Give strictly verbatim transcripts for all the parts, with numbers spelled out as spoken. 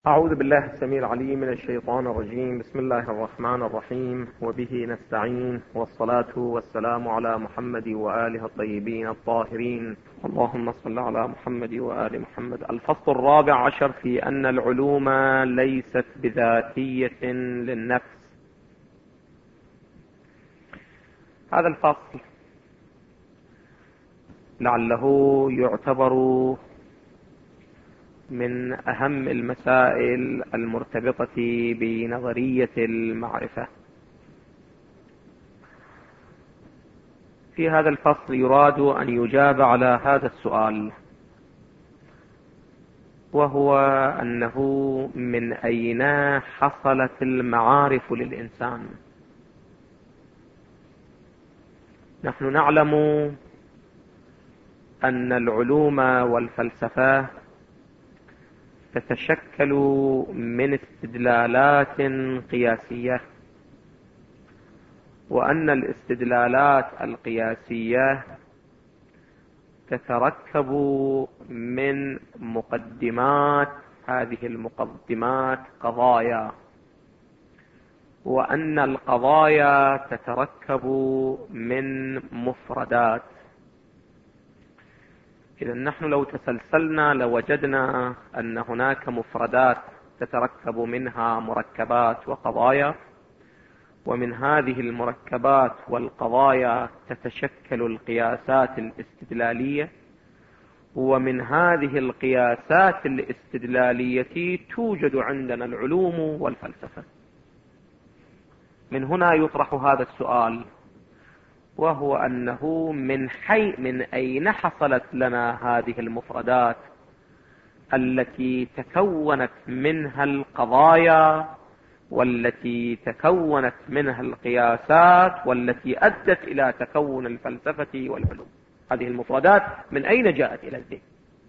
أعوذ بالله السميع العليم من الشيطان الرجيم. بسم الله الرحمن الرحيم، وبه نستعين، والصلاة والسلام على محمد وآله الطيبين الطاهرين. اللهم صل على محمد وآل محمد. الفصل الرابع عشر في أن العلوم ليست بذاتية للنفس. هذا الفصل لعله يعتبر من أهم المسائل المرتبطة بنظرية المعرفة. في هذا الفصل يراد أن يجاب على هذا السؤال، وهو أنه من أين حصلت المعارف للإنسان؟ نحن نعلم أن العلوم والفلسفة تتشكل من استدلالات قياسية، وأن الاستدلالات القياسية تتركب من مقدمات، هذه المقدمات قضايا، وأن القضايا تتركب من مفردات. إذا نحن لو تسلسلنا لوجدنا أن هناك مفردات تتركب منها مركبات وقضايا، ومن هذه المركبات والقضايا تتشكل القياسات الاستدلالية، ومن هذه القياسات الاستدلالية توجد عندنا العلوم والفلسفة. من هنا يطرح هذا السؤال، وهو أنه من حي من أين حصلت لنا هذه المفردات التي تكونت منها القضايا، والتي تكونت منها القياسات، والتي أدت إلى تكون الفلسفة والعلوم؟ هذه المفردات من أين جاءت إلى الذهن؟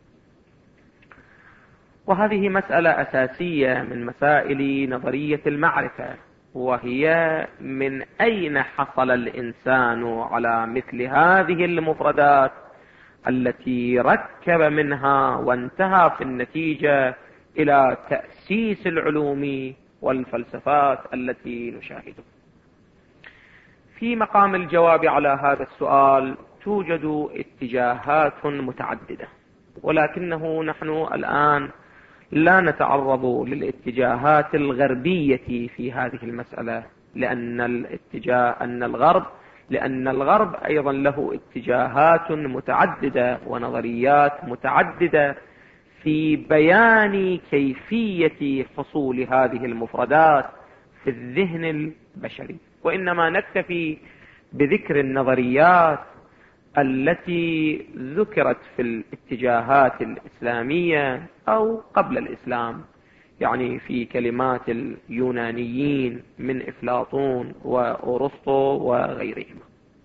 وهذه مسألة أساسية من مسائل نظرية المعرفة، وهي من أين حصل الإنسان على مثل هذه المفردات التي ركب منها وانتهى في النتيجة إلى تأسيس العلوم والفلسفات التي نشاهدها. في مقام الجواب على هذا السؤال توجد اتجاهات متعددة، ولكنه نحن الآن لا نتعرض للاتجاهات الغربية في هذه المسألة، لأن الاتجاه أن الغرب لأن الغرب أيضا له اتجاهات متعددة ونظريات متعددة في بيان كيفية حصول هذه المفردات في الذهن البشري، وإنما نكتفي بذكر النظريات التي ذكرت في الاتجاهات الإسلامية أو قبل الإسلام، يعني في كلمات اليونانيين من أفلاطون وأرسطو وغيرهم.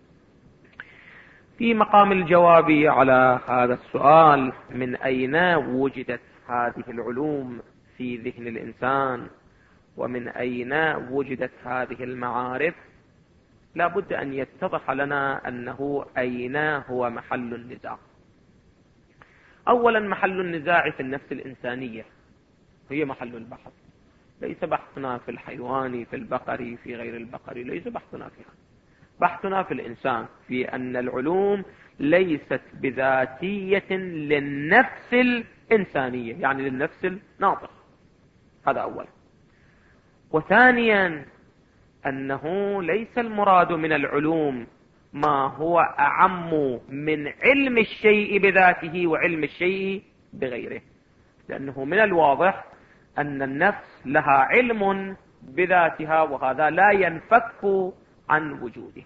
في مقام الجواب على هذا السؤال، من أين وجدت هذه العلوم في ذهن الإنسان، ومن أين وجدت هذه المعارف، لا بد أن يتضح لنا أنه أين هو محل النزاع. أولا، محل النزاع في النفس الإنسانية، هي محل البحث. ليس بحثنا في الحيوان، في البقري، في غير البقري، ليس بحثنا فيها. بحثنا في الإنسان، في أن العلوم ليست بذاتية للنفس الإنسانية، يعني للنفس الناطق. هذا أولا. وثانيا، أنه ليس المراد من العلوم ما هو أعم من علم الشيء بذاته وعلم الشيء بغيره، لأنه من الواضح أن النفس لها علم بذاتها، وهذا لا ينفك عن وجودها.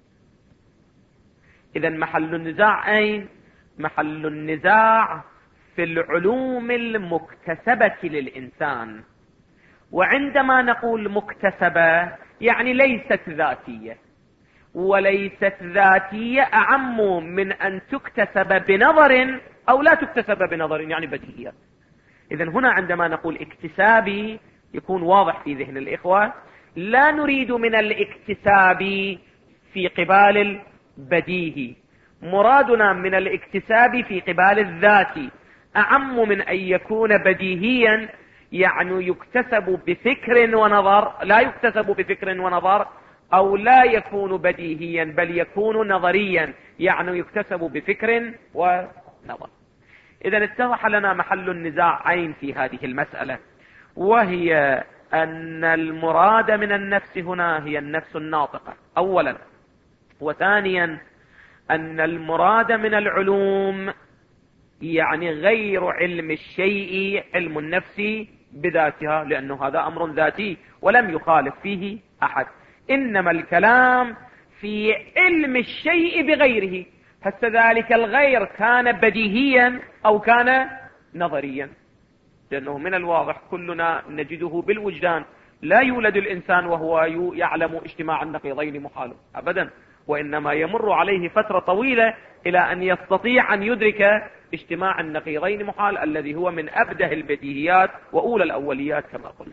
إذن محل النزاع أين؟ محل النزاع في العلوم المكتسبة للإنسان. وعندما نقول مكتسبة يعني ليست ذاتية، وليست ذاتية أعم من أن تكتسب بنظر أو لا تكتسب بنظر، يعني بديهيات. إذن هنا عندما نقول اكتسابي يكون واضح في ذهن الإخوة، لا نريد من الاكتساب في قبال البديهي، مرادنا من الاكتساب في قبال الذاتي، أعم من أن يكون بديهيا يعني يكتسب بفكر ونظر، لا يكتسب بفكر ونظر، أو لا يكون بديهيا بل يكون نظريا، يعني يكتسب بفكر ونظر. إذا اتضح لنا محل النزاعين في هذه المسألة، وهي أن المراد من النفس هنا هي النفس الناطقة أولا، وثانيا أن المراد من العلوم يعني غير علم الشيء علم النفس بذاتها، لأنه هذا أمر ذاتي ولم يخالف فيه أحد، إنما الكلام في علم الشيء بغيره. فذلك الغير كان بديهيا أو كان نظريا، لأنه من الواضح كلنا نجده بالوجدان، لا يولد الإنسان وهو يعلم اجتماع النقيضين محال أبدا، وإنما يمر عليه فترة طويلة إلى أن يستطيع أن يدرك اجتماع النقيضين محال، الذي هو من أبده البديهيات وأولى الأوليات كما قلنا.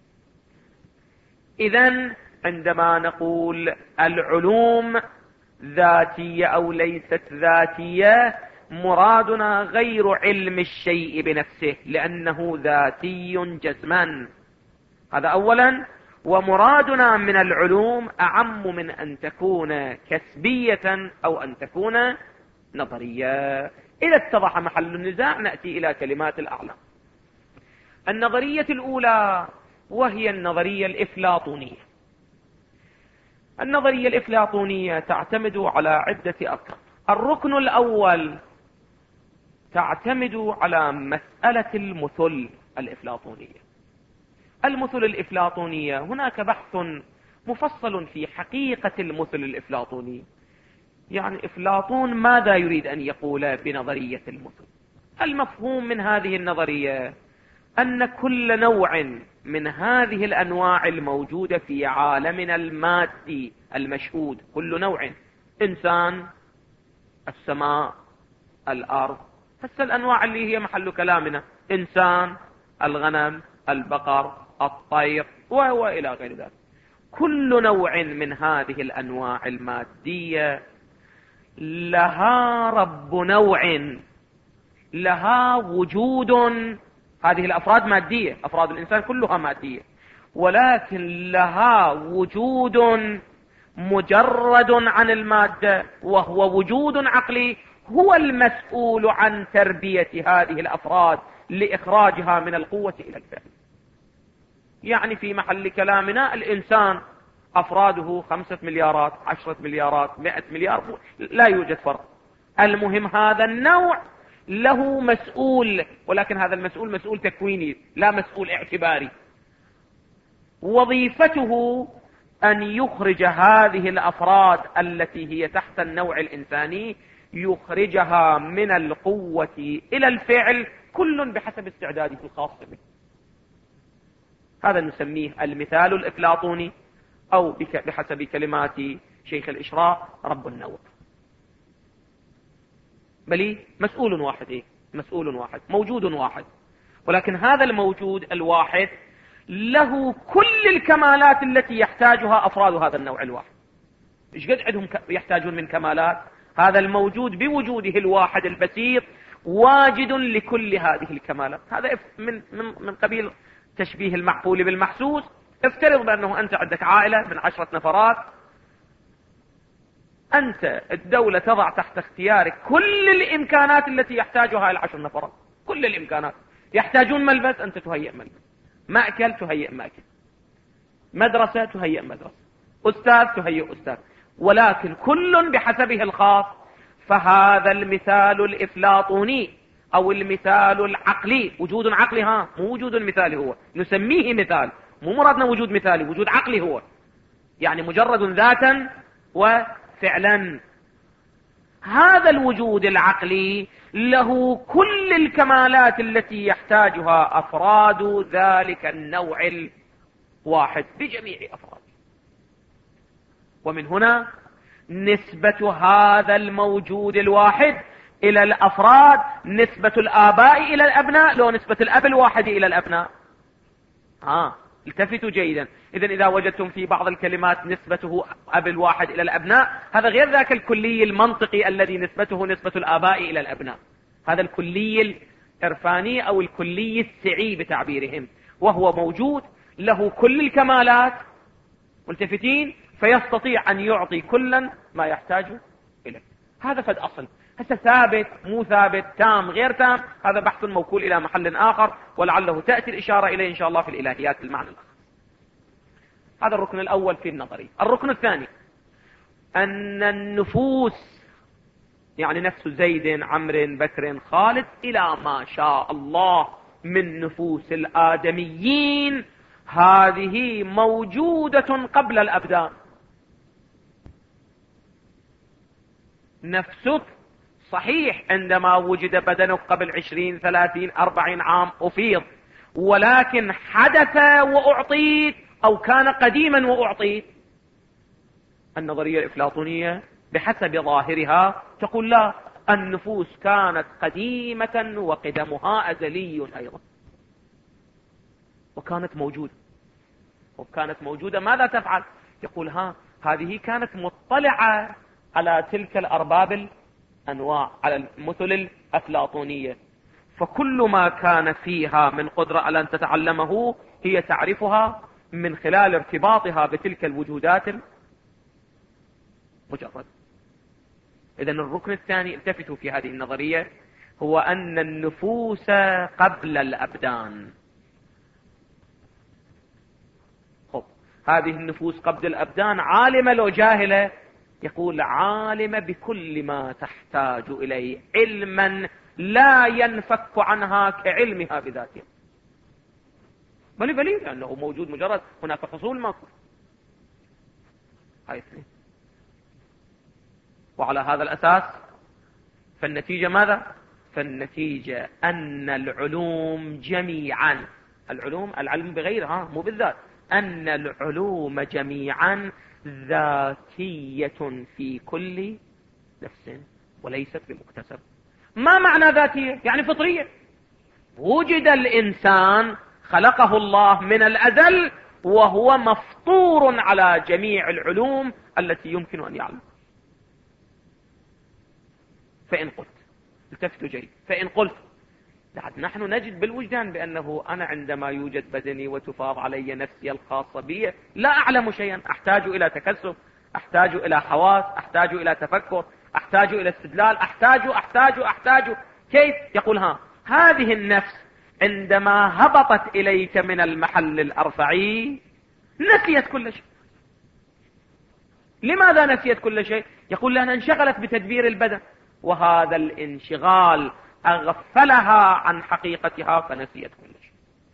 إذن عندما نقول العلوم ذاتية أو ليست ذاتية، مرادنا غير علم الشيء بنفسه لأنه ذاتي جزما، هذا أولا. ومرادنا من العلوم أعم من أن تكون كسبية أو أن تكون نظرية. إذا اتضح محل النزاع نأتي إلى كلمات الأعلام. النظرية الأولى وهي النظرية الإفلاطونية. النظرية الإفلاطونية تعتمد على عدة أركان. الركن الأول تعتمد على مسألة المثل الإفلاطونية. المثل الإفلاطونية هناك بحث مفصل في حقيقة المثل الإفلاطوني، يعني إفلاطون ماذا يريد أن يقول بنظرية المثل. المفهوم من هذه النظرية أن كل نوع من هذه الأنواع الموجودة في عالمنا المادي المشهود، كل نوع، إنسان، السماء، الأرض، هسه الأنواع اللي هي محل كلامنا، إنسان، الغنم، البقر، الطير، وإلى غير ذلك، كل نوع من هذه الأنواع المادية لها رب نوع، لها وجود. هذه الأفراد مادية، أفراد الإنسان كلها مادية، ولكن لها وجود مجرد عن المادة، وهو وجود عقلي هو المسؤول عن تربية هذه الأفراد لإخراجها من القوة إلى الفعل. يعني في محل كلامنا الإنسان أفراده خمسة مليارات، عشرة مليارات، مئة مليار، لا يوجد فرق. المهم هذا النوع له مسؤول، ولكن هذا المسؤول مسؤول تكويني لا مسؤول اعتباري، وظيفته أن يخرج هذه الأفراد التي هي تحت النوع الإنساني، يخرجها من القوة إلى الفعل، كل بحسب استعداده الخاص به. هذا نسميه المثال الإفلاطوني، أو بحسب كلمات شيخ الإشراق رب النوع. بل مسؤول واحد، إيه؟ مسؤول واحد، موجود واحد، ولكن هذا الموجود الواحد له كل الكمالات التي يحتاجها أفراد هذا النوع الواحد. إيش قد عندهم يحتاجون من كمالات؟ هذا الموجود بوجوده الواحد البسيط واجد لكل هذه الكمالات. هذا من من من قبيل تشبيه المعقول بالمحسوس. افترض بأنه أنت عندك عائلة من عشرة نفرات، أنت الدولة تضع تحت اختيارك كل الإمكانات التي يحتاجها العشر نفرات، كل الإمكانات. يحتاجون ملبس، أنت تهيئ ملبس، مأكل تهيئ مأكل، مدرسة تهيئ مدرسة، أستاذ تهيئ أستاذ، ولكن كل بحسبه الخاص. فهذا المثال الإفلاطوني أو المثال العقلي، وجود عقلي، ها مو وجود مثالي، هو نسميه مثال، مو مرادنا وجود مثالي، وجود عقلي هو، يعني مجرد ذاتا وفعلا. هذا الوجود العقلي له كل الكمالات التي يحتاجها أفراد ذلك النوع الواحد بجميع أفراده. ومن هنا نسبة هذا الموجود الواحد إلى الأفراد نسبة الآباء إلى الأبناء، لو نسبة الأب الواحد إلى الأبناء. آه التفتوا جيدا. إذن إذا وجدتم في بعض الكلمات نسبته أب الواحد إلى الأبناء، هذا غير ذاك الكلي المنطقي الذي نسبته نسبة الآباء إلى الأبناء، هذا الكلي الإرفاني أو الكلي السعي بتعبيرهم. وهو موجود له كل الكمالات، ملتفتين، فيستطيع أن يعطي كلا ما يحتاج إليه. هذا فد أصل. هسه ثابت مو ثابت، تام غير تام، هذا بحث موكول إلى محل آخر، ولعله تأتي الإشارة إليه إن شاء الله في الإلهيات بالمعنى الآخر. هذا الركن الأول في النظري. الركن الثاني أن النفوس، يعني نفس زيد عمرو بكر خالد إلى ما شاء الله من نفوس الآدميين، هذه موجودة قبل الأبدان. نفسك صحيح عندما وجد بدنك قبل عشرين ثلاثين أربعين عام أفيض، ولكن حدث وأعطيت أو كان قديما وأعطيت. النظرية الأفلاطونية بحسب ظاهرها تقول لا، النفوس كانت قديمة وقدمها أزلي أيضا، وكانت موجودة. وكانت موجودة ماذا تفعل؟ يقول ها، هذه كانت مطلعة على تلك الأرباب الأنواع، على المثل الأفلاطونية، فكل ما كان فيها من قدرة على أن تتعلمه هي تعرفها من خلال ارتباطها بتلك الوجودات المجرد. إذن الركن الثاني، التفتوا في هذه النظرية، هو أن النفوس قبل الأبدان. خب، هذه النفوس قبل الأبدان عالمة لو جاهلة؟ يقول عالمة بكل ما تحتاج إليه، علما لا ينفك عنها كعلمها بذاتها. بل بل لأنه موجود، مجرد هناك حصول ماكو. هاي اثنين. وعلى هذا الأساس فالنتيجة ماذا؟ فالنتيجة أن العلوم جميعا، العلوم العلم بغيرها مو بالذات، أن العلوم جميعا ذاتية في كل نفس وليست بمكتسب. ما معنى ذاتية؟ يعني فطرية. وجد الإنسان خلقه الله من الأزل وهو مفطور على جميع العلوم التي يمكن أن يعلم. فإن قلت، التفتوا جيد، فإن قلت نحن نجد بالوجدان بأنه أنا عندما يوجد بدني وتفاض علي نفسي الخاصة بي لا أعلم شيئا، أحتاج إلى تكسب، أحتاج إلى حواس، أحتاج إلى تفكر، أحتاج إلى استدلال، أحتاج أحتاج أحتاج كيف؟ يقول ها، هذه النفس عندما هبطت إليك من المحل الأرفعي نسيت كل شيء. لماذا نسيت كل شيء؟ يقول لأنها انشغلت بتدبير البدن، وهذا الانشغال أغفلها عن حقيقتها فنسيت كل شيء.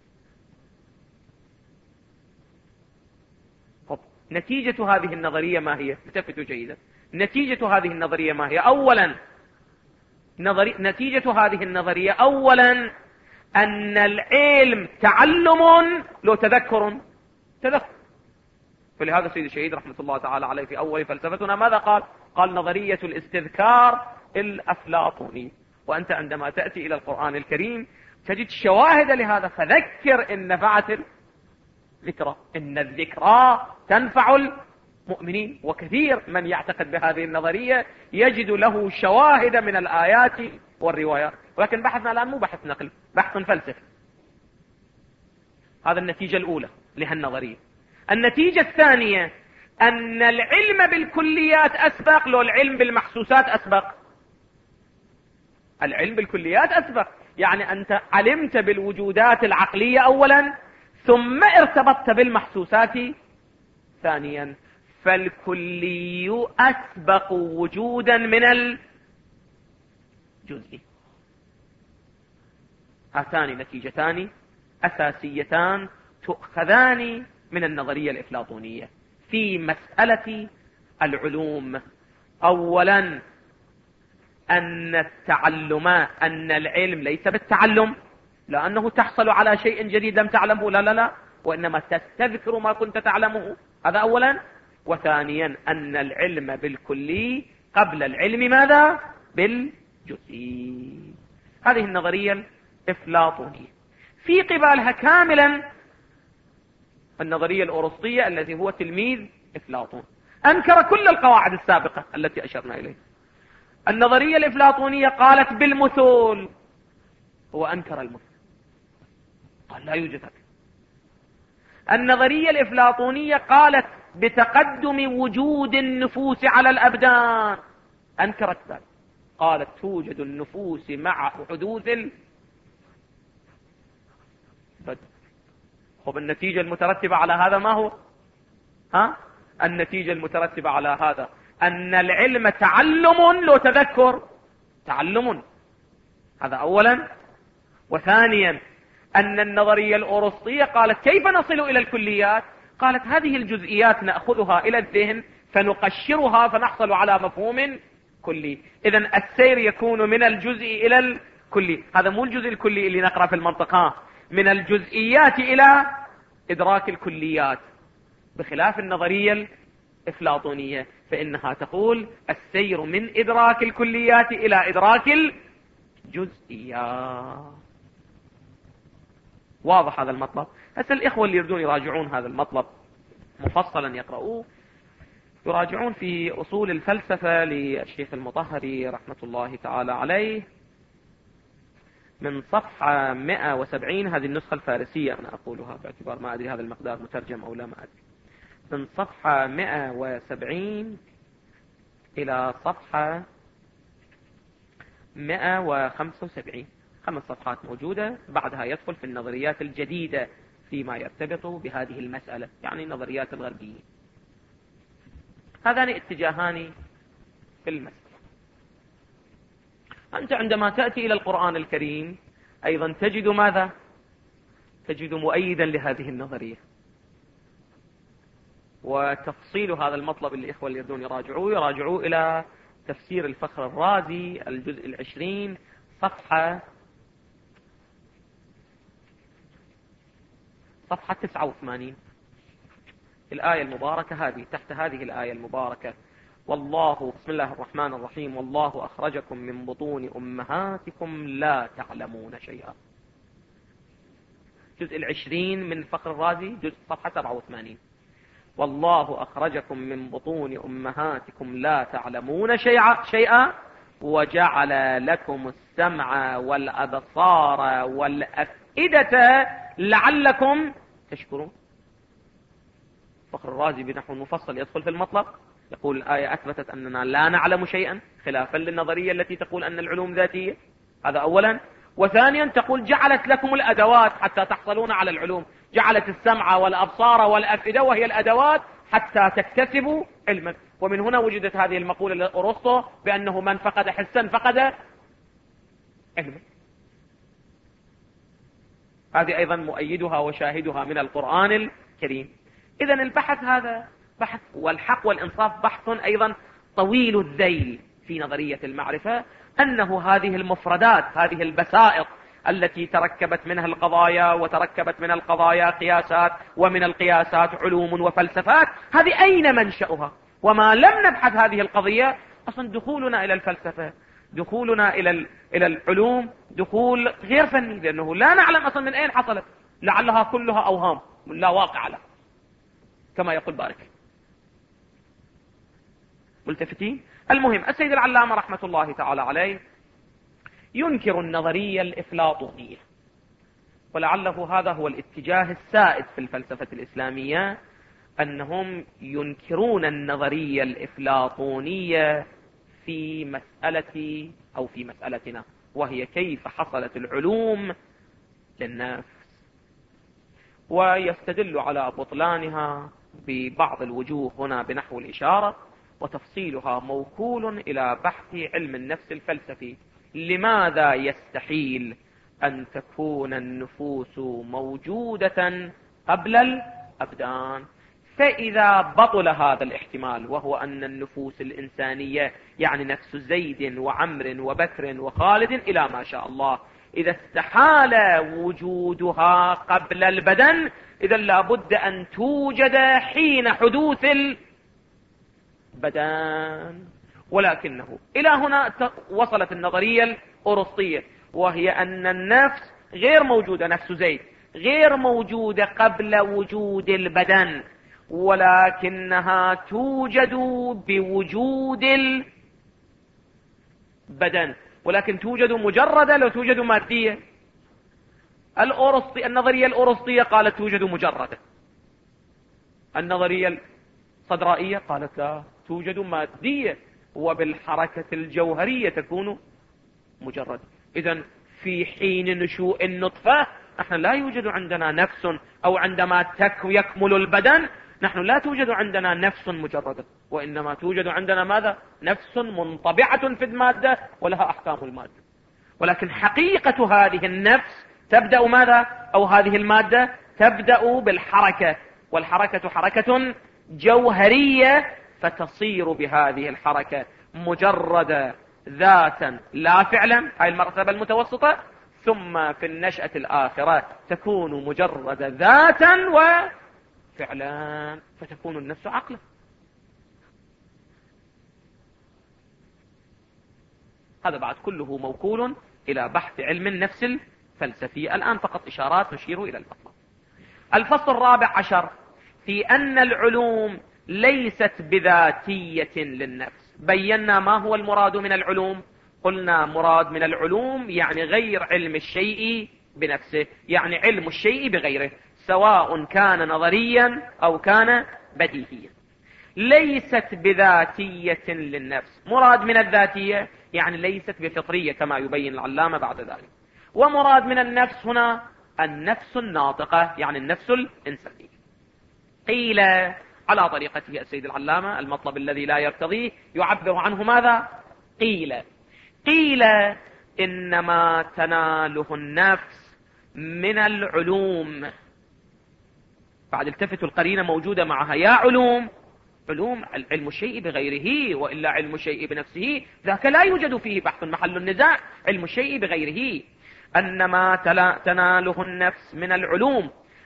طب نتيجة هذه النظرية ما هي؟ التفتوا جيدا. نتيجة هذه النظرية ما هي؟ أولا نظري... نتيجة هذه النظرية أولا أن العلم تعلم لو تذكر تذكر. فلهذا سيد الشهيد رحمة الله تعالى عليه في أول فلسفتنا ماذا قال؟ قال نظرية الاستذكار الأفلاطوني. وأنت عندما تأتي إلى القرآن الكريم تجد شواهد لهذا، فذكر إن نفعت الذكرى، إن الذكرى تنفع المؤمنين. وكثير من يعتقد بهذه النظرية يجد له شواهد من الآيات والروايات، ولكن بحثنا الآن مو بحث نقل، بحث فلسفي. هذا النتيجة الأولى لهالنظرية. النتيجة الثانية أن العلم بالكليات أسبق لو العلم بالمحسوسات أسبق. العلم بالكليات أسبق، يعني أنت علمت بالوجودات العقلية أولا ثم ارتبطت بالمحسوسات ثانيا، فالكلي أسبق وجودا من الجزئي. هاتان نتيجتان أساسيتان تؤخذان من النظرية الأفلاطونية في مسألة العلوم. أولا أن التعلم، أن العلم ليس بالتعلم لأنه تحصل على شيء جديد لم تعلمه، لا لا لا، وإنما تستذكر ما كنت تعلمه. هذا أولا. وثانيا أن العلم بالكلي قبل العلم ماذا؟ بالجزئي. هذه النظرية الأفلاطونية. في قبالها كاملا النظرية الأرسطية الذي هو تلميذ أفلاطون، أنكر كل القواعد السابقة التي أشرنا إليها. النظرية الأفلاطونية قالت بالمثل، هو أنكر المثل، قال لا يوجد هذا. النظرية الإفلاطونية قالت بتقدم وجود النفوس على الأبدان، أنكرت ذلك، قالت توجد النفوس مع حدوث البدن. خب النتيجة المترتبة على هذا ما هو؟ ها؟ النتيجة المترتبة على هذا أن العلم تعلم لو تذكر، تعلم، هذا أولا. وثانيا أن النظرية الأرسطية قالت كيف نصل إلى الكليات؟ قالت هذه الجزئيات نأخذها إلى الذهن فنقشرها فنحصل على مفهوم كلي. إذن السير يكون من الجزء إلى الكلي. هذا مو الجزء الكلي اللي نقرأ في المنطقة، من الجزئيات إلى إدراك الكليات، بخلاف النظرية الإفلاطونية فإنها تقول السير من إدراك الكليات إلى إدراك الجزئيات. واضح هذا المطلب؟ هسه الإخوة اللي يريدون يراجعون هذا المطلب مفصلا يقرؤوه، يراجعون في أصول الفلسفة للشيخ المطهري رحمة الله تعالى عليه من صفحة مئة وسبعين. هذه النسخة الفارسية أنا أقولها باعتبار ما أدري هذا المقدار مترجم أو لا، ما أدري. من صفحة مئة وسبعين إلى صفحة مئة وخمسة وسبعين، خمس صفحات موجودة. بعدها يدخل في النظريات الجديدة فيما يرتبط بهذه المسألة، يعني النظريات الغربية. هذان اتجاهان في المسألة. أنت عندما تأتي إلى القرآن الكريم أيضا تجد ماذا؟ تجد مؤيدا لهذه النظرية. وتفصيل هذا المطلب اللي الإخوة اللي يريدون يراجعوه يراجعوه إلى تفسير الفخر الرازي الجزء العشرين صفحة صفحة تسعة وثمانين، الآية المباركة هذه، تحت هذه الآية المباركة: والله بسم الله الرحمن الرحيم والله أخرجكم من بطون أمهاتكم لا تعلمون شيئا. جزء العشرين من الفخر الرازي جزء صفحة سبعة وثمانين: والله أخرجكم من بطون أمهاتكم لا تعلمون شيئا شيئا وجعل لكم السمع والأبصار والأفئدة لعلكم تشكرون. فخر الرازي بنحو مفصل يدخل في المطلب، يقول الآية أثبتت أننا لا نعلم شيئا خلافا للنظرية التي تقول أن العلوم ذاتية، هذا أولا. وثانيا تقول جعلت لكم الأدوات حتى تحصلون على العلوم، جعلت السمع والأبصار والأفئدة وهي الأدوات حتى تكتسبوا علما. ومن هنا وجدت هذه المقولة لأرسطو بأنه من فقد حسا فقد علما. هذه أيضا مؤيدها وشاهدها من القرآن الكريم. إذن البحث هذا بحث، والحق والإنصاف بحث أيضا طويل الذيل في نظرية المعرفة، أنه هذه المفردات، هذه البسائط التي تركبت منها القضايا وتركبت من القضايا قياسات ومن القياسات علوم وفلسفات، هذه أين منشأها؟ وما لم نبحث هذه القضية أصلا دخولنا إلى الفلسفة، دخولنا إلى إلى العلوم دخول غير فني، لأنه لا نعلم أصلا من أين حصلت، لعلها كلها أوهام لا واقع لها كما يقول بارك. ملتفتين؟ المهم السيد العلامة رحمة الله تعالى عليه ينكر النظرية الإفلاطونية، ولعله هذا هو الاتجاه السائد في الفلسفة الإسلامية، أنهم ينكرون النظرية الإفلاطونية في مسألة أو في مسألتنا، وهي كيف حصلت العلوم للنفس، ويستدل على بطلانها ببعض الوجوه هنا بنحو الإشارة، وتفصيلها موكول إلى بحث علم النفس الفلسفي. لماذا يستحيل أن تكون النفوس موجودة قبل الأبدان؟ فإذا بطل هذا الاحتمال، وهو أن النفوس الإنسانية يعني نفس زيد وعمر وبكر وخالد إلى ما شاء الله، إذا استحال وجودها قبل البدن، إذا لابد أن توجد حين حدوث البدن. ولكنه إلى هنا وصلت النظرية الأرسطية، وهي أن النفس غير موجودة، نفس زيد غير موجودة قبل وجود البدن، ولكنها توجد بوجود البدن. ولكن توجد مجردة لو توجد مادية؟ الأرسطي النظرية الأرسطية قالت توجد مجردة، النظرية الصدرائية قالت لا، توجد مادية وبالحركة الجوهرية تكون مجرد. إذن في حين نشوء النطفة نحن لا يوجد عندنا نفس، أو عندما يكمل البدن نحن لا توجد عندنا نفس مجردة، وإنما توجد عندنا ماذا؟ نفس منطبعة في المادة ولها أحكام المادة. ولكن حقيقة هذه النفس تبدأ ماذا؟ أو هذه المادة تبدأ بالحركة، والحركة حركة جوهرية، فتصير بهذه الحركة مجرد ذاتا لا فعلا، هاي المرتبة المتوسطة، ثم في النشأة الآخرة تكون مجرد ذاتا وفعلا، فتكون النفس عقلا. هذا بعد كله موكول إلى بحث علم النفس الفلسفي. الآن فقط إشارات نشير إلى المطلب. الفصل الرابع عشر في أن العلوم ليست بذاتية للنفس. بينا ما هو المراد من العلوم. قلنا مراد من العلوم يعني غير علم الشيء بنفسه، يعني علم الشيء بغيره، سواء كان نظريا أو كان بديهيا. ليست بذاتية للنفس. مراد من الذاتية يعني ليست بفطرية كما يبين العلامة بعد ذلك. ومراد من النفس هنا النفس الناطقة، يعني النفس الإنسانية. قيل على طريقته السيد العلامة المطلب الذي لا يرتضيه يعبر عنه ماذا؟ قيل قيل إنما تناله النفس من العلوم. بعد التفتوا القرينة موجودة معها، يا علوم، علوم علم الشيء بغيره، وإلا علم الشيء بنفسه ذاك لا يوجد فيه بحث محل النزاع، علم الشيء بغيره. أنما تناله النفس من العلوم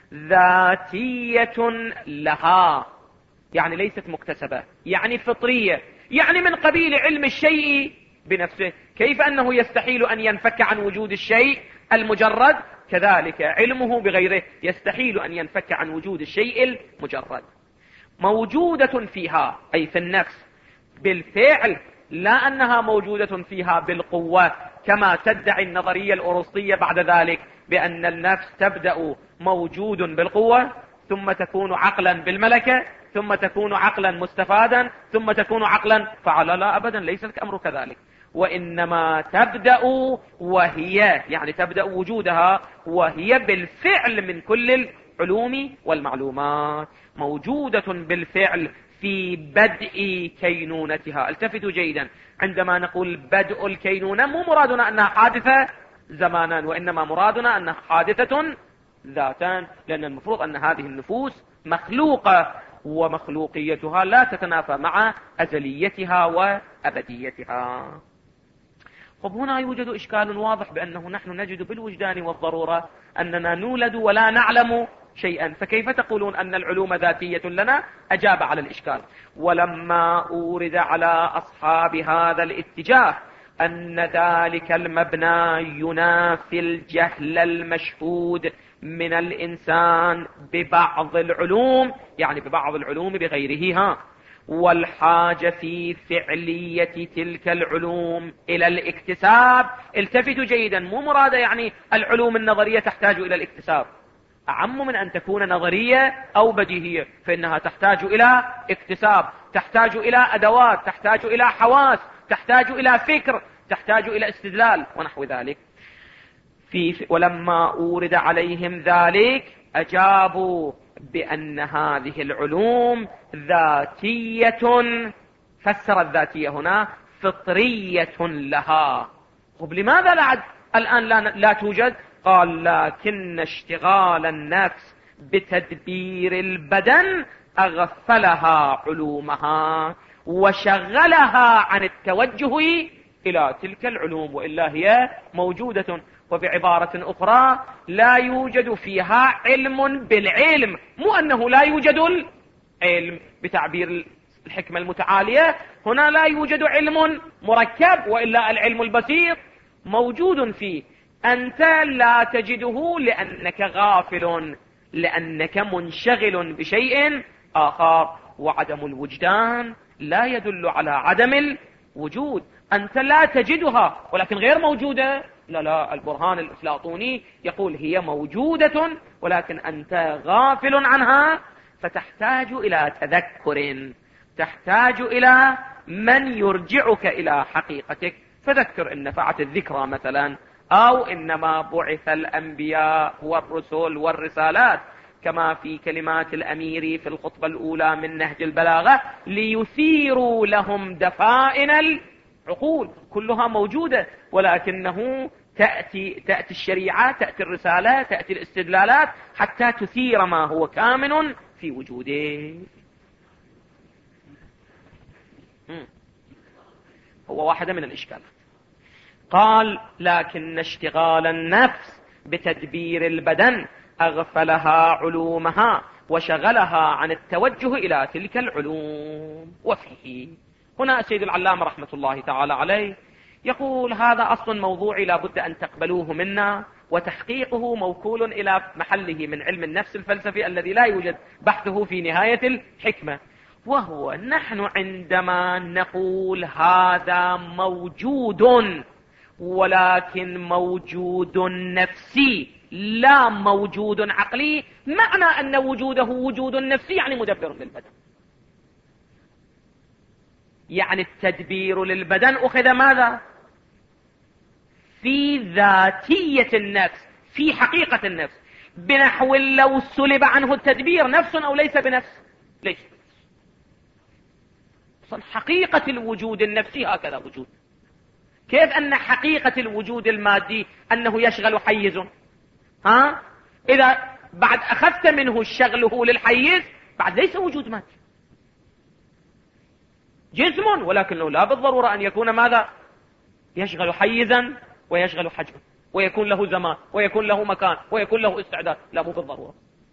ذاتية لها، يعني ليست مكتسبة، يعني فطرية، يعني من قبيل علم الشيء بنفسه. كيف أنه يستحيل أن ينفك عن وجود الشيء المجرد، كذلك علمه بغيره يستحيل أن ينفك عن وجود الشيء المجرد. موجودة فيها أي في النفس بالفعل، لا أنها موجودة فيها بالقوة كما تدعي النظرية الأرسطية بعد ذلك بأن النفس تبدأ موجود بالقوة ثم تكون عقلا بالملكة ثم تكون عقلا مستفادا ثم تكون عقلا فعلا. لا أبدا، ليس الأمر كذلك، وإنما تبدأ وهي، يعني تبدأ وجودها وهي بالفعل من كل العلوم والمعلومات، موجودة بالفعل في بدء كينونتها. التفتوا جيدا، عندما نقول بدء الكينونة مو مرادنا أنها حادثة زمانا، وإنما مرادنا أنها حادثة ذاتا، لأن المفروض أن هذه النفوس مخلوقة ومخلوقيتها لا تتنافى مع أزليتها وأبديتها. طب هنا يوجد إشكال واضح بأنه نحن نجد بالوجدان والضرورة أننا نولد ولا نعلم شيئا، فكيف تقولون أن العلوم ذاتية لنا؟ أجاب على الإشكال: ولما أورد على أصحاب هذا الاتجاه أن ذلك المبنى ينافي الجهل المشهود من الإنسان ببعض العلوم، يعني ببعض العلوم بغيره، ها والحاجة في فعلية تلك العلوم إلى الاكتساب. التفتوا جيدا، مو مراد يعني العلوم النظرية تحتاج إلى الاكتساب، أعم من أن تكون نظرية أو بديهية، فإنها تحتاج إلى اكتساب، تحتاج إلى أدوات، تحتاج إلى حواس، تحتاج إلى فكر، تحتاج إلى استدلال ونحو ذلك. في ولما أورد عليهم ذلك أجابوا بأن هذه العلوم ذاتية، فسر الذاتية هنا فطرية لها. طب لماذا لا الآن لا, لا توجد؟ قال: لكن اشتغال النفس بتدبير البدن أغفلها علومها وشغلها عن التوجه إلى تلك العلوم، وإلا هي موجودة. وبعبارة أخرى لا يوجد فيها علم بالعلم، مو أنه لا يوجد العلم بتعبير الحكمة المتعالية، هنا لا يوجد علم مركب، وإلا العلم البسيط موجود فيه. أنت لا تجده لأنك غافل، لأنك منشغل بشيء آخر، وعدم الوجدان لا يدل على عدم الوجود. أنت لا تجدها ولكن غير موجودة، لا لا، البرهان الأفلاطوني يقول هي موجودة ولكن أنت غافل عنها فتحتاج إلى تذكر، تحتاج إلى من يرجعك إلى حقيقتك. فذكر إن نفعت الذكرى مثلا، أو إنما بعث الأنبياء والرسل والرسالات، كما في كلمات الأمير في الخطبة الأولى من نهج البلاغة، ليثيروا لهم دفائن العقول. كلها موجودة، ولكنه تأتي, تأتي الشريعة، تأتي الرسالة، تأتي الاستدلالات حتى تثير ما هو كامن في وجوده. هو واحدة من الإشكالات. قال: لكن اشتغال النفس بتدبير البدن أغفلها علومها وشغلها عن التوجه إلى تلك العلوم. وفيه هنا السيد العلامة رحمة الله تعالى عليه يقول: هذا أصل موضوعي لا بد أن تقبلوه منا، وتحقيقه موكول إلى محله من علم النفس الفلسفي الذي لا يوجد بحثه في نهاية الحكمة. وهو نحن عندما نقول هذا موجود، ولكن موجود نفسي لا موجود عقلي، معنى أن وجوده وجود نفسي يعني مدبر للبدن. يعني التدبير للبدن أخذ ماذا؟ في ذاتية النفس، في حقيقة النفس، بنحو لو سلب عنه التدبير نفس أو ليس بنفس، ليس بنفس. حقيقة الوجود النفسي هكذا وجود. كيف أن حقيقة الوجود المادي أنه يشغل حيز؟ ها؟ إذا بعد أخذت منه شغله للحيز بعد ليس وجود مادي، جسم، ولكنه لا بالضرورة أن يكون ماذا؟ يشغل حيزا ويشغل حجما، ويكون له زمان ويكون له مكان ويكون له استعداد، لا مو بالضرورة.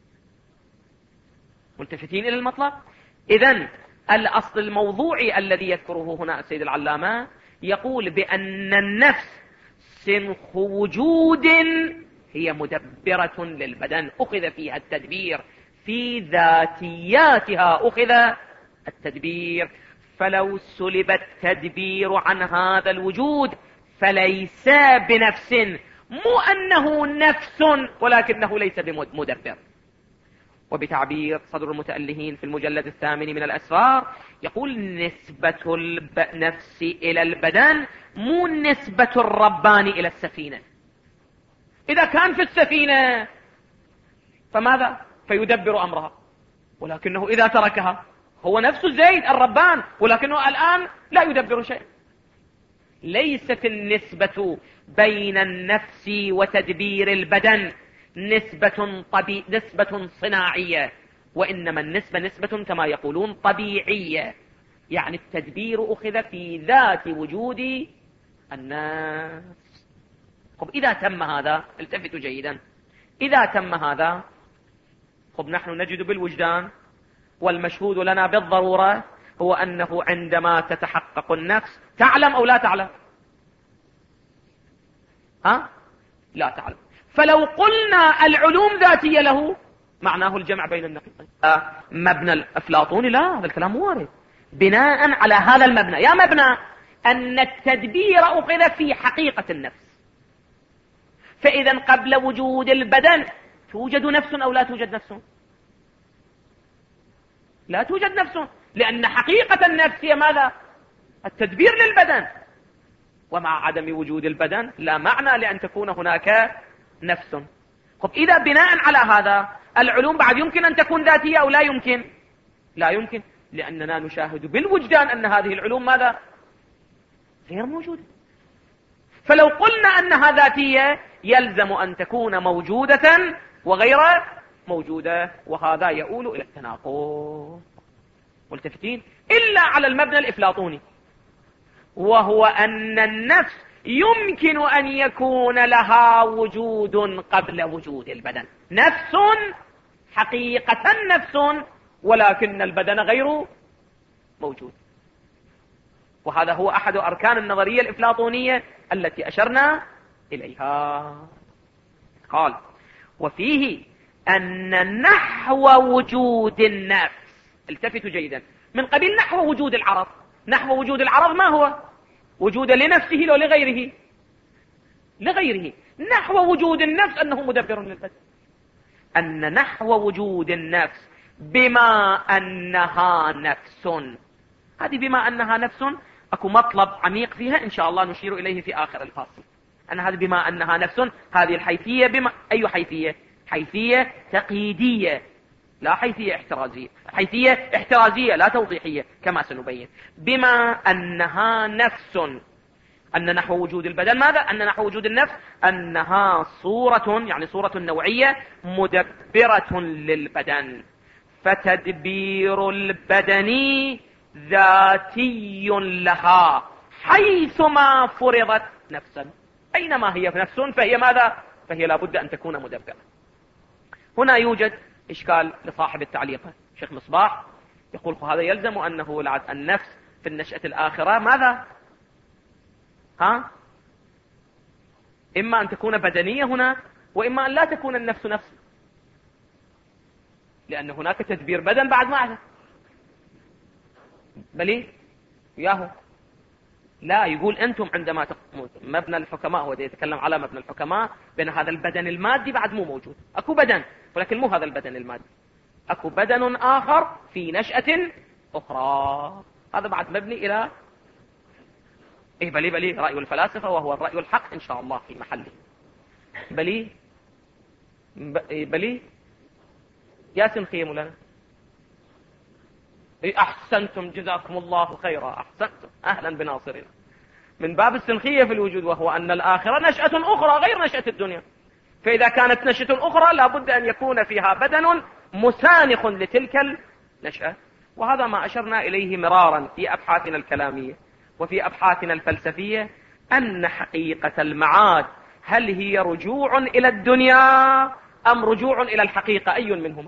ملتفتين إلى المطلب؟ إذن الأصل الموضوعي الذي يذكره هنا السيد العلامة يقول بأن النفس سنخ وجود هي مدبرة للبدن، أخذ فيها التدبير، في ذاتياتها أخذ التدبير. فلو سلب التدبير عن هذا الوجود فليس بنفس، مو أنه نفس ولكنه ليس بمدبر. وبتعبير صدر المتألهين في المجلد الثامن من الأسفار يقول: نسبة النفس إلى البدن مو نسبة الربان إلى السفينة. إذا كان في السفينة فماذا؟ فيدبر أمرها، ولكنه إذا تركها هو نفس زيد الربان، ولكنه الآن لا يدبر شيء. ليست النسبة بين النفس وتدبير البدن نسبة طبيعية، نسبة صناعية، وإنما النسبة نسبة كما يقولون طبيعية. يعني التدبير أخذ في ذات وجود الناس. طب إذا تم هذا، التفتوا جيدا، إذا تم هذا، طب نحن نجد بالوجدان والمشهود لنا بالضرورة هو أنه عندما تتحقق النفس تعلم أو لا تعلم؟ ها؟ لا تعلم. فلو قلنا العلوم ذاتية له معناه الجمع بين النقيضين. مبنى الأفلاطوني لا، هذا الكلام وارد. بناء على هذا المبنى، يا مبنى أن التدبير أخذ في حقيقة النفس، فإذا قبل وجود البدن توجد نفس أو لا توجد نفس؟ لا توجد نفس، لأن حقيقة النفس هي ماذا؟ التدبير للبدن. ومع عدم وجود البدن لا معنى لأن تكون هناك نفس. طب إذا بناء على هذا العلوم بعد يمكن أن تكون ذاتية أو لا يمكن؟ لا يمكن، لأننا نشاهد بالوجدان أن هذه العلوم ماذا؟ غير موجودة. فلو قلنا أنها ذاتية يلزم أن تكون موجودة وغير موجودة، وهذا يؤول إلى التناقض. ملتفتين؟ إلا على المبنى الإفلاطوني، وهو أن النفس يمكن أن يكون لها وجود قبل وجود البدن، نفس حقيقة نفس، ولكن البدن غير موجود. وهذا هو أحد أركان النظرية الإفلاطونية التي أشرنا إليها. قال: وفيه أن نحو وجود النفس، التفتوا جيدا، من قبيل نحو وجود العرض. نحو وجود العرض ما هو؟ وجود لنفسه لو لغيره؟ لغيره. نحو وجود النفس أنه مدبر للبدن. أن نحو وجود النفس بما أنها نفس. هذه بما أنها نفس أكو مطلب عميق فيها إن شاء الله نشير إليه في آخر الفاصل. أن هذه بما أنها نفس، هذه الحيثية بما أي حيثية؟ حيثية تقييدية لا حيثية احترازية، حيثية احترازية لا توضيحية كما سنبين. بما أنها نفس، أن نحو وجود البدن ماذا؟ أن نحو وجود النفس أنها صورة، يعني صورة نوعية مدبرة للبدن، فتدبير البدن ذاتي لها حيثما فرضت نفسا. أينما هي نفس فهي ماذا؟ فهي لابد أن تكون مدبرة. هنا يوجد إشكال لصاحب التعليق شيخ مصباح، يقول هذا يلزم أنه النفس في النشأة الآخرة ماذا؟ ها؟ إما أن تكون بدنية هنا، وإما أن لا تكون النفس نفس، لأن هناك تدبير بدن بعد معها. بلي ياهو لا، يقول أنتم عندما تقومون مبنى الحكماء، هو يتكلم على مبنى الحكماء، بأن هذا البدن المادي بعد مو موجود. أكو بدن ولكن مو هذا البدن المادي، أكو بدن آخر في نشأة أخرى، هذا بعد مبني إلى إيه بلي بلي رأي الفلاسفة، وهو الرأي الحق إن شاء الله في محله. بلي بلي ياسم خيم لنا. أحسنتم جزاكم الله خيرا، أحسنتم، أهلا بناصرنا. من باب السنخية في الوجود، وهو أن الآخرة نشأة أخرى غير نشأة الدنيا، فإذا كانت نشأة أخرى لابد أن يكون فيها بدن مسانخ لتلك النشأة. وهذا ما أشرنا إليه مرارا في أبحاثنا الكلامية وفي أبحاثنا الفلسفية، أن حقيقة المعاد هل هي رجوع إلى الدنيا أم رجوع إلى الحقيقة؟ أي منهما؟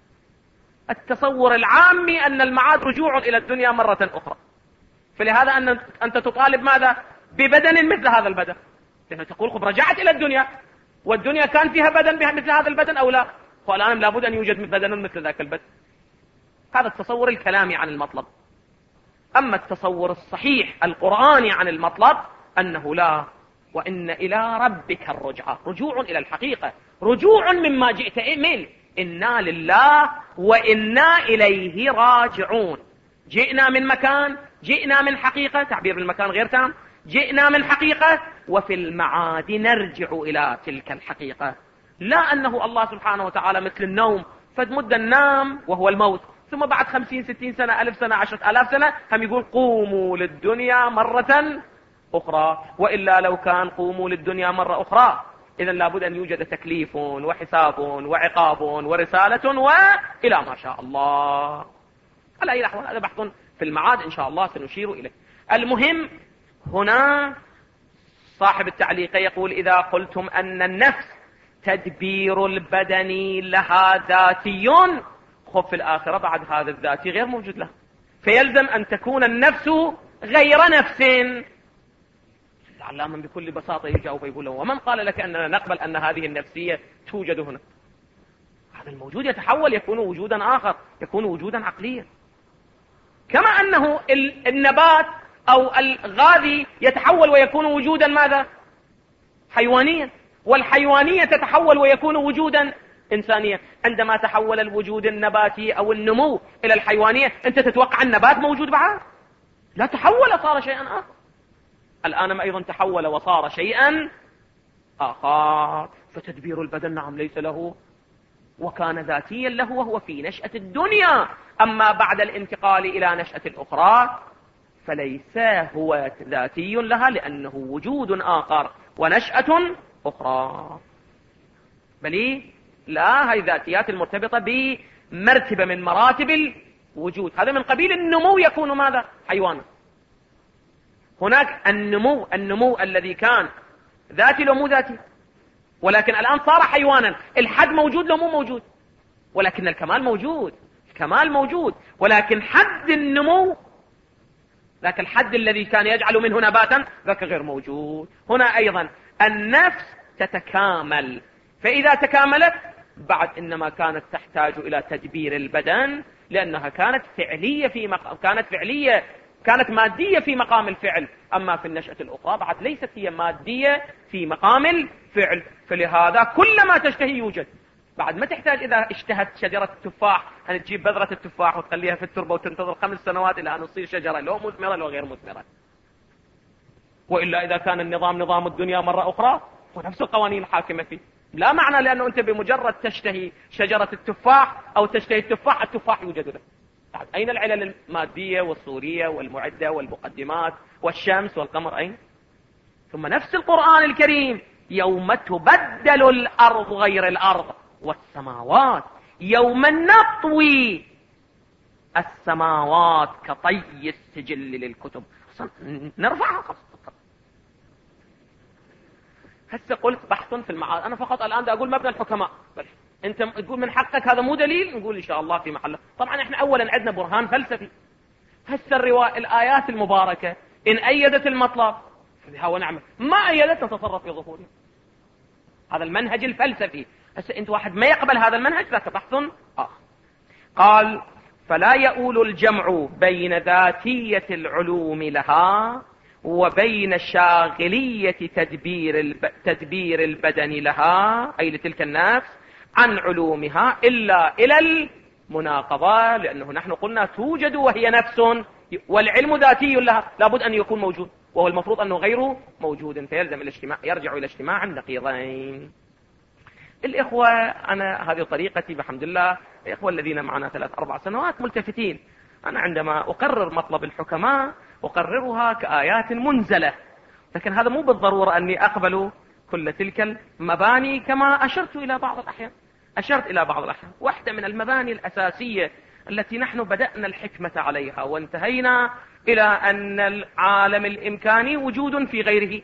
التصور العامي أن المعاد رجوع إلى الدنيا مرة أخرى، فلهذا أن أنت تطالب ماذا؟ ببدن مثل هذا البدن، لأنه تقول خب رجعت إلى الدنيا، والدنيا كان فيها بدن بها مثل هذا البدن أو لا؟ والآن لابد أن يوجد بدن مثل ذاك البدن. هذا التصور الكلامي عن المطلب. أما التصور الصحيح القرآني عن المطلب أنه لا، وإن إلى ربك الرجعة، رجوع إلى الحقيقة، رجوع مما جئت من، إنا لله وإنا إليه راجعون. جئنا من مكان، جئنا من حقيقة، تعبير المكان غير تام، جئنا من حقيقة وفي المعاد نرجع إلى تلك الحقيقة. لا أنه الله سبحانه وتعالى مثل النوم، فمدة نام وهو الموت، ثم بعد خمسين ستين سنة ألف سنة عشرة آلاف سنة هم يقول قوموا للدنيا مرة أخرى. وإلا لو كان قوموا للدنيا مرة أخرى إذن لابد أن يوجد تكليف وحساب وعقاب ورسالة وإلى ما شاء الله. على أي الأحوال هذا بحث في المعاد إن شاء الله سنشير إليه. المهم هنا صاحب التعليق يقول إذا قلتم أن النفس تدبير البدن لها ذاتي، خب في الآخرة بعد هذا الذاتي غير موجود له، فيلزم أن تكون النفس غير نفس. العلامة بكل بساطة يجاوب يقول له ومن قال لك أننا نقبل أن هذه النفسية توجد هنا؟ هذا الموجود يتحول يكون وجودا آخر، يكون وجودا عقليا، كما أنه النبات أو الغاذي يتحول ويكون وجودا ماذا؟ حيوانيا، والحيوانية تتحول ويكون وجودا إنسانيا. عندما تحول الوجود النباتي أو النمو إلى الحيوانية، أنت تتوقع النبات موجود بعد؟ لا، تحول صار شيئا آخر. الآن أيضا تحول وصار شيئا آخر. فتدبير البدن نعم ليس له، وكان ذاتيا له وهو في نشأة الدنيا، أما بعد الانتقال إلى نشأة الأخرى فليس هو ذاتي لها، لأنه وجود آخر ونشأة أخرى. بل لا، هذه ذاتيات المرتبطة بمرتبة من مراتب الوجود، هذا من قبيل النمو يكون ماذا؟ حيوانا. هناك النمو، النمو الذي كان ذاتي لو مو ذاتي، ولكن الآن صار حيوانا. الحد موجود لو مو موجود، ولكن الكمال موجود، الكمال موجود، ولكن حد النمو، ذاك الحد الذي كان يجعل منه نباتا ذاك غير موجود. هنا أيضا النفس تتكامل، فإذا تكاملت بعد إنما كانت تحتاج إلى تدبير البدن، لأنها كانت فعلية في مقام، كانت فعلية كانت مادية في مقام الفعل. أما في النشأة الأخرى بعد ليست هي مادية في مقام الفعل، فلهذا كل ما تشتهي يوجد، بعد ما تحتاج إذا اشتهت شجرة التفاح أن تجيب بذرة التفاح وتخليها في التربة وتنتظر خمس سنوات إلى أن تصير شجرة لو مثمرة لو غير مثمرة. وإلا إذا كان النظام نظام الدنيا مرة أخرى ونفس القوانين الحاكمة فيه، لا معنى لأنه أنت بمجرد تشتهي شجرة التفاح أو تشتهي التفاح التفاح يوجد لك. أين العلل المادية والصورية والمعدة والمقدمات والشمس والقمر أين؟ ثم نفس القرآن الكريم يوم تبدل الأرض غير الأرض والسماوات يوم نطوي السماوات كطي السجل للكتب. نرفعها قصد. هسه قلت بحث في المعاد، أنا فقط الآن دا أقول مبنى الحكماء، بل أنت تقول من حقك هذا مو دليل، نقول إن شاء الله في محله. طبعا إحنا أولا عندنا برهان فلسفي. هسه الرواية الآيات المباركة إن أيدت المطلب فبها ونعمة، ما أيدت نتصرف في ظهورها. هذا المنهج الفلسفي. هسه أنت واحد ما يقبل هذا المنهج ذاك بحث آخر. قال فلا يؤول الجمع بين ذاتية العلوم لها وبين شاغلية تدبير الب... تدبير البدن لها أي لتلك النفس عن علومها إلا إلى المناقضة، لأنه نحن قلنا توجد وهي نفس والعلم ذاتي لها لابد أن يكون موجود، وهو المفروض أنه غير موجود، فيلزم الاجتماع يرجع إلى اجتماع النقيضين. الإخوة أنا هذه طريقتي بحمد الله، الإخوة الذين معنا ثلاث أربع سنوات ملتفتين. أنا عندما أقرر مطلب الحكماء أقررها كآيات منزلة، لكن هذا مو بالضرورة أني أقبل كل تلك المباني كما أشرت إلى بعض الأحيان. أشرت إلى بعض الأحيان واحدة من المباني الأساسية التي نحن بدأنا الحكمة عليها وانتهينا إلى أن العالم الإمكاني وجود في غيره،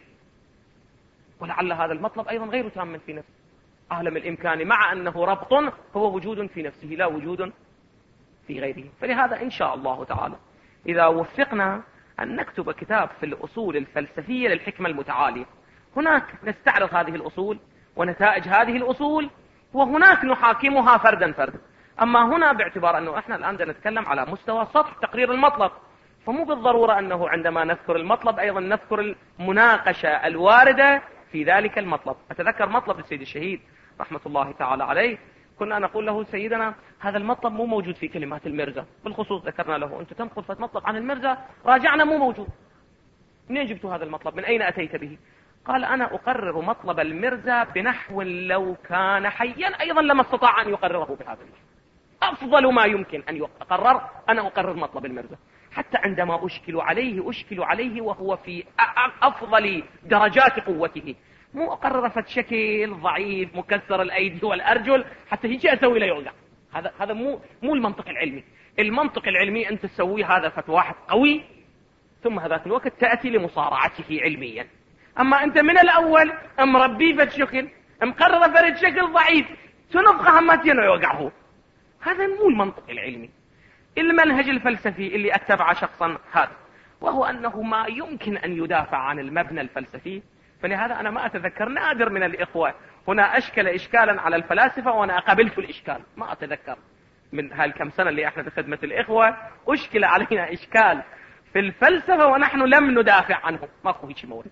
ولعل هذا المطلب أيضا غير تام في نفسه. عالم الإمكاني مع أنه ربط هو وجود في نفسه لا وجود في غيره. فلهذا إن شاء الله تعالى إذا وفقنا أن نكتب كتاب في الأصول الفلسفية للحكمة المتعالية، هناك نستعرض هذه الأصول ونتائج هذه الأصول، وهناك نحاكمها فردا فردا. أما هنا باعتبار أنه إحنا الآن نتكلم على مستوى سطح تقرير المطلب، فمو بالضرورة أنه عندما نذكر المطلب أيضا نذكر المناقشة الواردة في ذلك المطلب. أتذكر مطلب السيد الشهيد رحمة الله تعالى عليه، كنا نقول له سيدنا هذا المطلب مو موجود في كلمات المرزا، بالخصوص ذكرنا له أنت تنقل مطلب عن المرزا، راجعنا مو موجود، منين جبت هذا المطلب، من أين أتيت به؟ قال أنا أقرر مطلب المرزا بنحو لو كان حيا أيضا لما استطاع أن يقرره بهذا النحو، أفضل ما يمكن أن يقرر أنا أقرر مطلب المرزا، حتى عندما أشكل عليه أشكل عليه وهو في أفضل درجات قوته، مو أقرر فشكل ضعيف مكسر الأيدي والأرجل حتى يجي أسوي له يوقع. هذا هذا مو مو المنطق العلمي. المنطق العلمي أنت تسوي هذا فت واحد قوي ثم هذاك الوقت تأتي لمصارعته علميا. أما أنت من الأول مربيه فشكل مقرر فرد شكل ضعيف تنفخه همتين ويوقعه، هذا مو المنطق العلمي. المنهج الفلسفي اللي أتبع شخصا هذا، وهو أنه ما يمكن أن يدافع عن المبنى الفلسفي. فلهذا أنا ما أتذكر، نادر من الإخوة هنا أشكل إشكالا على الفلاسفة وأنا قبلت الإشكال، ما أتذكر من هالكم سنة اللي احنا في خدمة الإخوة أشكل علينا إشكال في الفلسفة ونحن لم ندافع عنه، ما أخوه هيك مورد.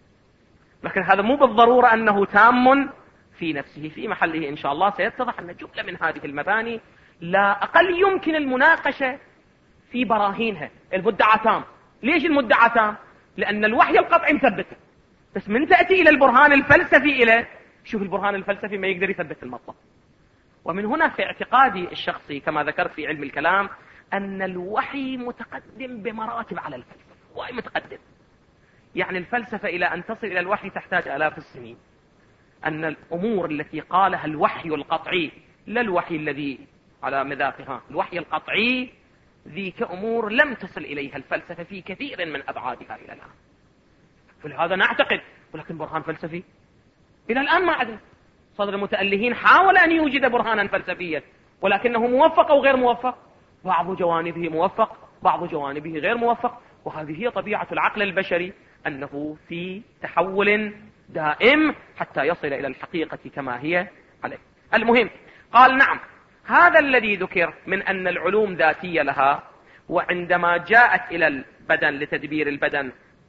لكن هذا مو بالضرورة أنه تام في نفسه، في محله إن شاء الله سيتضح أن جملة من هذه المباني لا أقل يمكن المناقشة في براهينها. المدعى تام، ليش المدعى تام؟ لأن الوحي القطعي مثبته، بس من تأتي إلى البرهان الفلسفي إلى شوف البرهان الفلسفي ما يقدر يثبت المطلب. ومن هنا في اعتقادي الشخصي كما ذكرت في علم الكلام أن الوحي متقدم بمراتب على الفلسفة، وهي متقدم. يعني الفلسفة إلى أن تصل إلى الوحي تحتاج آلاف السنين. أن الأمور التي قالها الوحي القطعي، لا الوحي الذي على مذاقها، الوحي القطعي ذيك أمور لم تصل إليها الفلسفة في كثير من أبعادها إلى الآن. فلهذا نعتقد، ولكن برهان فلسفي إلى الآن ما عدنا. صدر المتألهين حاول أن يوجد برهانا فلسفيا ولكنه موفق أو غير موفق، بعض جوانبه موفق بعض جوانبه غير موفق. وهذه هي طبيعة العقل البشري، أنه في تحول دائم حتى يصل إلى الحقيقة كما هي عليه. المهم قال نعم هذا الذي ذكر من أن العلوم ذاتية لها، وعندما جاءت إلى البدن لتدبير البدن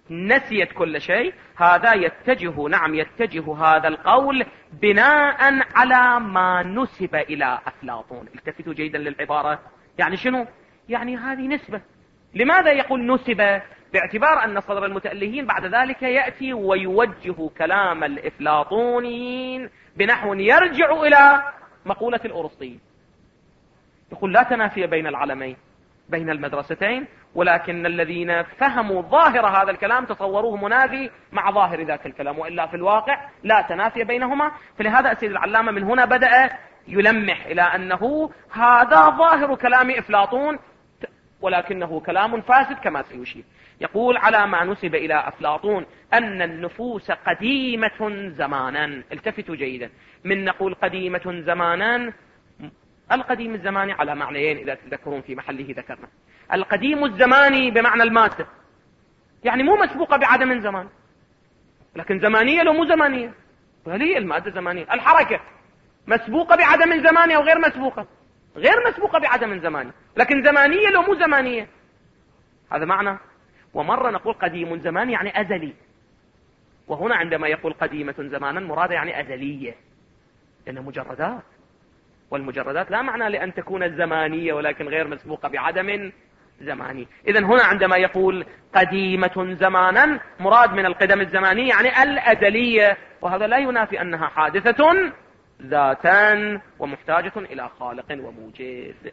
نسيت كل شيء، هذا يتجه نعم يتجه هذا القول بناء على ما نسب إلى أفلاطون. التفتوا جيدا للعبارة، يعني شنو؟ يعني هذه نسبة. لماذا يقول نسب؟ باعتبار أن صدر المتألهين بعد ذلك يأتي ويوجه كلام الإفلاطونيين بنحو يرجع إلى مقولة الأرسطي، يقول لا تنافي بين العلمين بين المدرستين، ولكن الذين فهموا ظاهر هذا الكلام تصوروه منافي مع ظاهر ذاك الكلام، وإلا في الواقع لا تنافي بينهما. فلهذا السيد العلامة من هنا بدأ يلمح إلى أنه هذا ظاهر كلام أفلاطون ولكنه كلام فاسد كما سيشير. يقول على ما نسب إلى أفلاطون أن النفوس قديمة زمانا. التفتوا جيدا، من نقول قديمة زمانا، القديم الزماني على معنيين إذا تذكرون في محله ذكرنا. القديم الزماني بمعنى المادة، يعني مو مسبوقة بعدم زمان، لكن زمانية لو مو زمانية، هي المادة زمانية. الحركة مسبوقة بعدم زمانية وغير مسبوقة، غير مسبوقة بعدم زماني، لكن زمانية لو مو زمانية، هذا معنى. ومرة نقول قديم زمان يعني أزلي، وهنا عندما يقول قديمة زمانا مراد يعني أزلية، لأنها مجردات، والمجردات لا معنى لأن تكون الزمانية ولكن غير مسبوقة بعدم زماني. إذن هنا عندما يقول قديمة زمانا مراد من القدم الزمانية يعني الأزلية، وهذا لا ينافي أنها حادثة ذاتا ومحتاجة إلى خالق وموجد.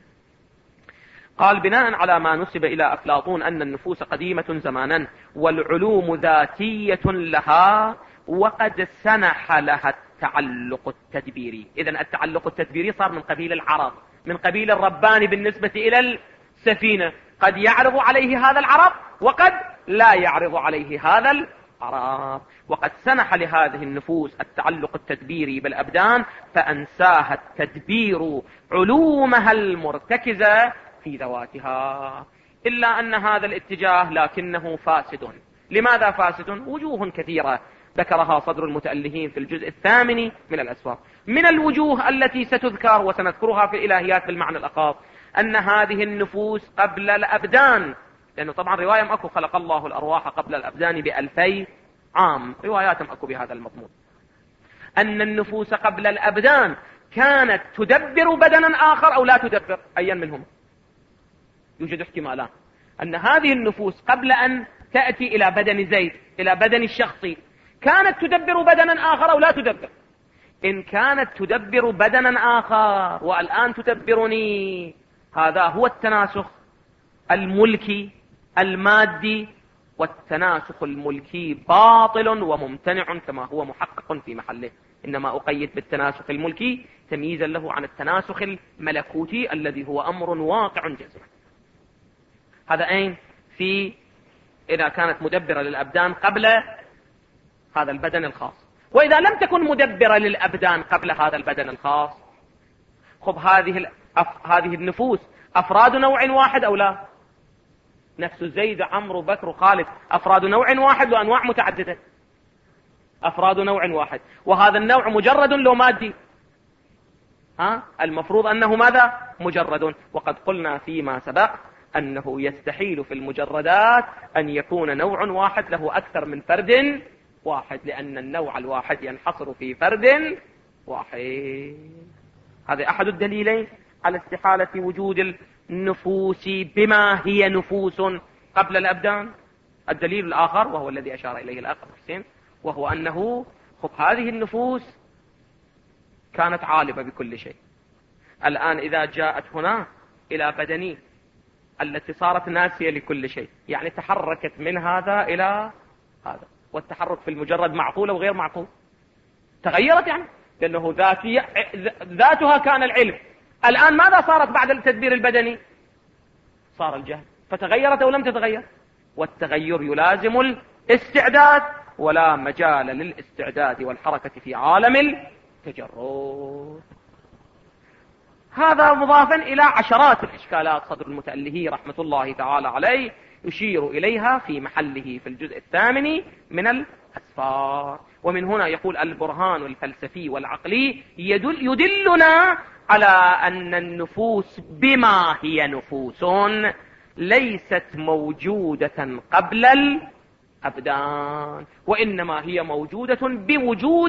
قال بناء على ما نسب إلى أفلاطون أن النفوس قديمة زمانا والعلوم ذاتية لها وقد سنح لها التعلق التدبيري. إذن التعلق التدبيري صار من قبيل العرض، من قبيل الرباني بالنسبة إلى السفينة، قد يعرض عليه هذا العرض وقد لا يعرض عليه هذا العرض. وقد سنح لهذه النفوس التعلق التدبيري بالأبدان فأنساها التدبير علومها المرتكزة في ذواتها. إلا أن هذا الاتجاه لكنه فاسد. لماذا فاسد؟ وجوه كثيرة ذكرها صدر المتألهين في الجزء الثامن من الأسفار. من الوجوه التي ستذكر وسنذكرها في الإلهيات بالمعنى الأخاص أن هذه النفوس قبل الأبدان، لأنه طبعا رواية مأكو خلق الله الأرواح قبل الأبدان بألفي عام، روايات مأكو بهذا المضمون، أن النفوس قبل الأبدان كانت تدبر بدنا آخر أو لا تدبر، أيا منهم. يوجد احتمالان، أن هذه النفوس قبل أن تأتي إلى بدن زيد إلى بدن الشخصي كانت تدبر بدنا آخر أو لا تدبر. إن كانت تدبر بدنا آخر والآن تدبرني، هذا هو التناسخ الملكي المادي، والتناسخ الملكي باطل وممتنع كما هو محقق في محله. إنما أقيد بالتناسخ الملكي تمييزا له عن التناسخ الملكوتي الذي هو أمر واقع جزم. هذا أين؟ في إذا كانت مدبرة للأبدان قبل هذا البدن الخاص. وإذا لم تكن مدبرة للأبدان قبل هذا البدن الخاص، خب هذه الأف... هذه النفوس أفراد نوع واحد أو لا؟ نفس زيد عمرو بكر خالد أفراد نوع واحد وأنواع متعددة، أفراد نوع واحد، وهذا النوع مجرد لو مادي، ها؟ المفروض أنه ماذا؟ مجرد. وقد قلنا فيما سبق أنه يستحيل في المجردات أن يكون نوع واحد له أكثر من فرد واحد، لأن النوع الواحد ينحصر في فرد واحد. هذا أحد الدليلين على استحالة وجود النفوس بما هي نفوس قبل الأبدان. الدليل الآخر وهو الذي أشار إليه الأخ حسين، وهو أنه خب هذه النفوس كانت عالمة بكل شيء. الآن إذا جاءت هنا إلى بدني التي صارت ناسية لكل شيء، يعني تحركت من هذا إلى هذا، والتحرك في المجرد معقول أو غير معقول، تغيرت يعني، لأنه ذاتي ذاتها كان العلم، الآن ماذا صارت بعد التدبير البدني؟ صار الجهل، فتغيرت أو لم تتغير؟ والتغير يلازم الاستعداد، ولا مجال للاستعداد والحركة في عالم التجرد. هذا مضافا إلى عشرات الإشكالات صدر المتألهي رحمة الله تعالى عليه يشير إليها في محله في الجزء الثامن من الأسفار. ومن هنا يقول البرهان الفلسفي والعقلي يدل يدلنا على أن النفوس بما هي نفوس ليست موجودة قبل الأبدان، وإنما هي موجودة بوجود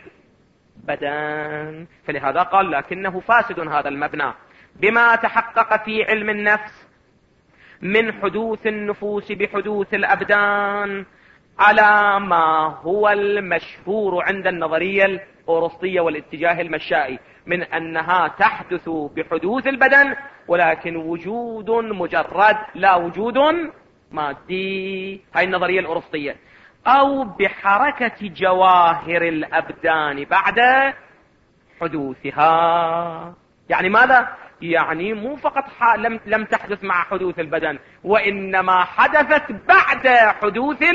البدن. فلهذا قال لكنه فاسد هذا المبنى بما تحقق في علم النفس من حدوث النفوس بحدوث الأبدان على ما هو المشهور عند النظرية الأرسطية والاتجاه المشائي من أنها تحدث بحدوث البدن، ولكن وجود مجرد لا وجود مادي، هاي النظرية الأرسطية، أو بحركة جواهر الأبدان بعد حدوثها. يعني ماذا؟ يعني مو فقط لم لم تحدث مع حدوث البدن، وإنما حدثت بعد حدوث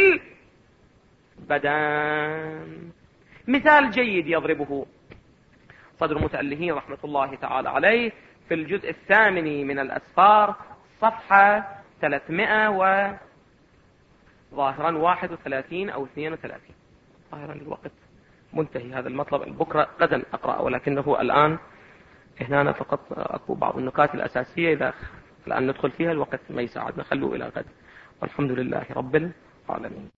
البدن. مثال جيد يضربه صدر متألهين رحمة الله تعالى عليه في الجزء الثامن من الأسفار صفحة ثلاثمائة و ظاهرا واحد وثلاثين أو اثنين وثلاثين. ظاهرا الوقت منتهي هذا المطلب، بكرة غدا أقرأ، ولكنه الآن هنا فقط أكو بعض النقاط الأساسية إذا الآن ندخل فيها الوقت ما يساعدنا، خلوه إلى غد، والحمد لله رب العالمين.